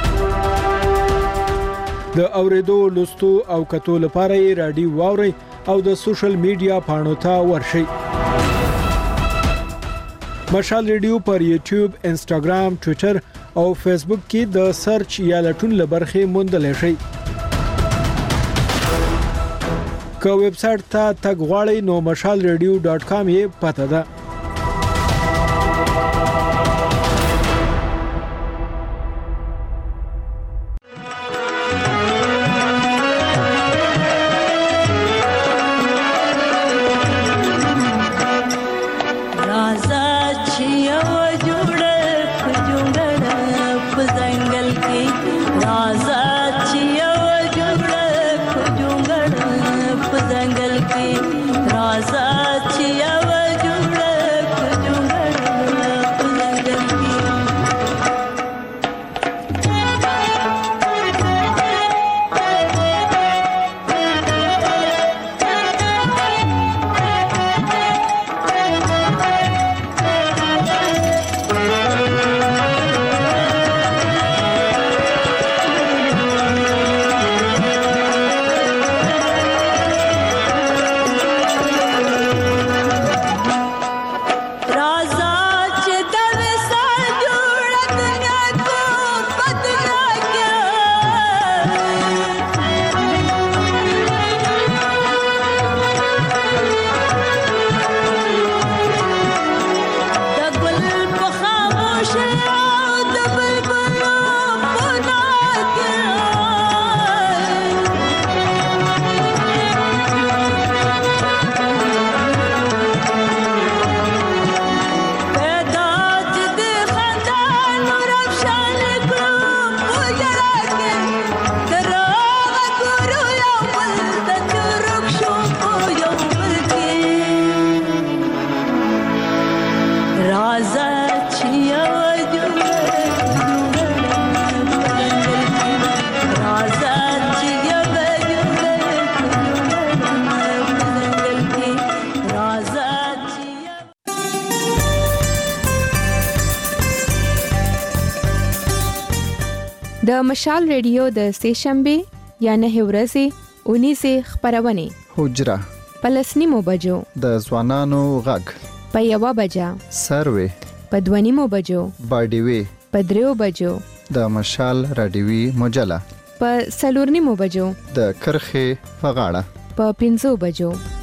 د اوریدو لوستو او کتو لپاره رادیو واوري او د سوشل میډیا پاڼو ته ورشي مشال ریډیو پر یوټیوب انسټاګرام ټوئیټر او فیسبوک کې د سرچ یا لټون لبرخه موندل شي که ویب سټ ته تګ غواړئ نو mashalradio.com یې پته ده د مشال ریډیو د سهشنبه یا نه ورځې 19 خبرونه حجره پلسنیمو بجو د ځوانانو غږ په یوه بجه سروي په 2 بجو باډیوي په 3 بجو د مشال رادیوي مجله په 4 بجو د کرخه په غاړه په 5 بجو